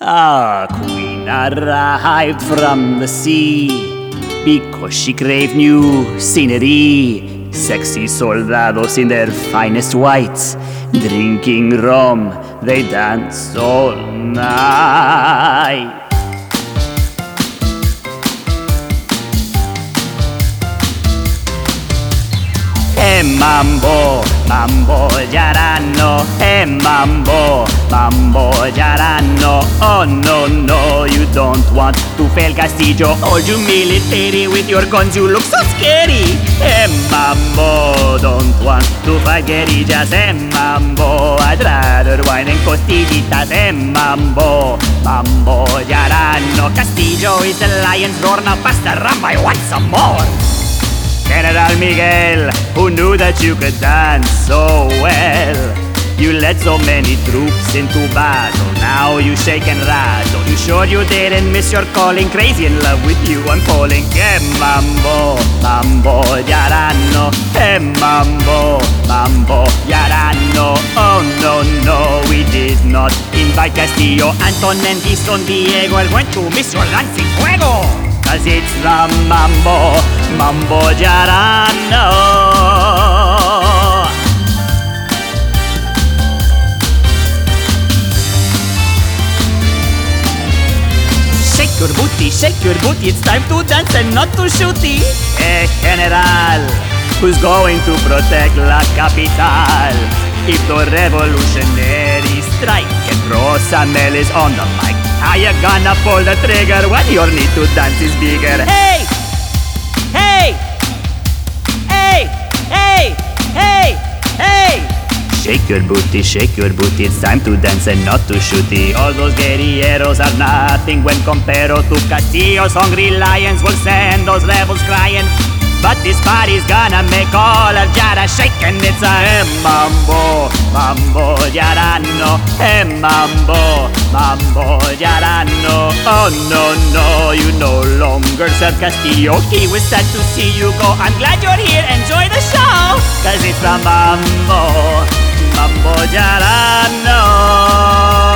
A queen arrived from the sea because she craved new scenery. Sexy soldados in their finest whites, drinking rum, they dance all night. Mambo, mambo yaranno, mambo, mambo yaranno. Oh no, no, you don't want to fail Castillo. All you military with your guns, you look so scary. Mambo, don't want to fight guerrillas. Mambo, I'd rather wine and costillitas. Mambo, mambo yaranno. Castillo is the lion's roar, now pasta rum, I want some more. General Miguel, who knew that you could dance so well? You led so many troops into battle, now you shake and rattle. You sure you didn't miss your calling? Crazy in love with you, I'm calling. Mambo, mambo yaranno. Mambo, mambo yaranno. Oh no, no, we did not invite Castillo, Anton and his son Diego. I'm going to miss your dancing fuego. 'Cause it's the mambo, mambo yaranno. Shake your booty, it's time to dance and not to shooty. General, who's going to protect la capital? If the revolutionaries strike and Rosamel is on the mic, how you gonna pull the trigger when your need to dance is bigger? Hey! Hey! Hey! Hey! Hey! Hey! Shake your booty, it's time to dance and not to shooty. All those guerrilleros are nothing when compared to Castillo's hungry lions. Will send those rebels crying, but this party's gonna make all of Yara shake. And it's a mambo, mambo yaranno. Mambo, mambo yaranno. Oh no, no, you no longer serve Castillo. He was sad to see you go. I'm glad you're here, enjoy the show. 'Cause it's a mambo, mambo yaranno.